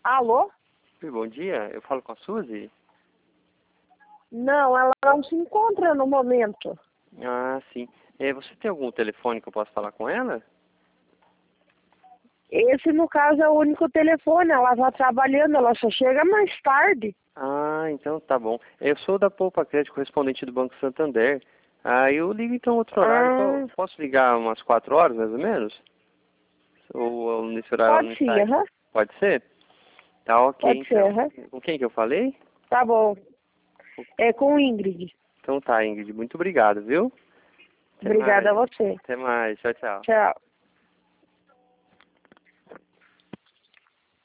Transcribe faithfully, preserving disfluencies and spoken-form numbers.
Alô? Oi, bom dia, eu falo com a Suzy? Não, ela não se encontra no momento. Ah, sim. É, você tem algum telefone que eu possa falar com ela? Esse, no caso, é o único telefone. Ela está trabalhando, ela só chega mais tarde. Ah, então tá bom. Eu sou da Poupa Crédito, correspondente do Banco Santander. Ah, eu ligo então outro horário. Ah, Po- Posso ligar umas quatro horas, mais ou menos? Ou, ou nesse horário ela não pode está sim, aí? aham. Pode ser? Tá ok, Pode ser, então. aham. Com quem que eu falei? Tá bom. É com Ingrid. Então tá, Ingrid. Muito obrigado, viu? Até Obrigada a mais. você. Até mais. Tchau, tchau. Tchau.